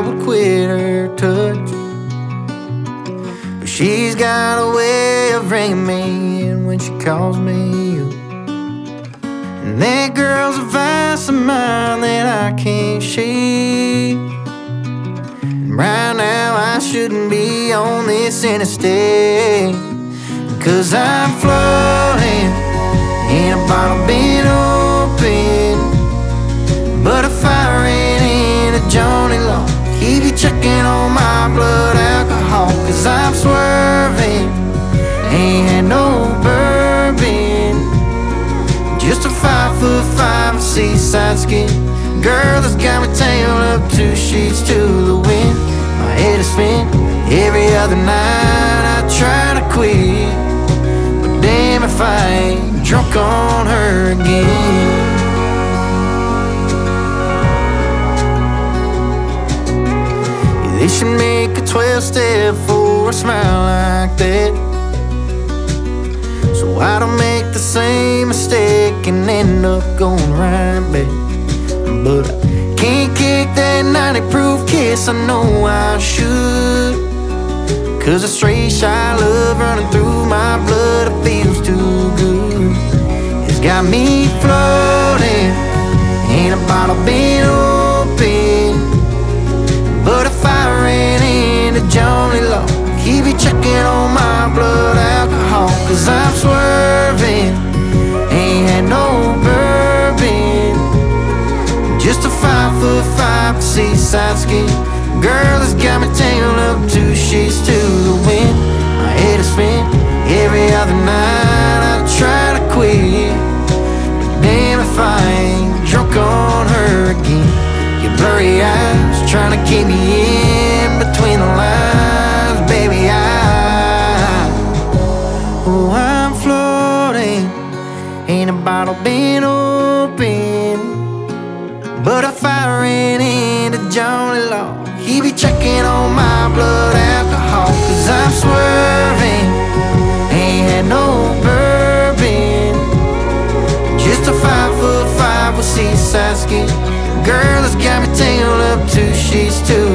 would quit her touch. But she's got a way of bringing me in when she calls me up. And that girl's a vice of mine that I can't shake. And right now I shouldn't be on this interstate, 'cause I'm floating in a bottle been open, but a fire ain't in a Johnny Law. He be checking on my blood alcohol, 'cause I'm swerving, ain't had no bourbon, just a 5'5" seaside skin girl that's got me tangled up 2 sheets to the wind. My head is spin every other night. I try to quit, but damn if I ain't drunk on her again. Yeah, they should make a 12-step for a smile like that, so I don't make the same mistake and end up going right back. But I can't kick that 90-proof kiss, I know I should, 'cause a straight shot love running through my blood, it feels too good. It's got me floating in a bottle been open, but a fire ain't in a Johnny Law. He be checking on my blood alcohol, 'cause I'm swerving, ain't had no bourbon, just a 5'5" seaside skin girl that's got me tangled up 2 sheets to the wind. My head is spin every other night. I try to quit, but damn if I ain't drunk on her again. Your blurry eyes trying to keep me in between the lines, baby. I'm floating in a bottle been open, but a fire ain't in a Johnny Law. He be checking on my blood alcohol, 'cause I'm swerving, ain't had no bourbon, just a 5'5" with seaside skin girl that's got me tangled up 2 sheets to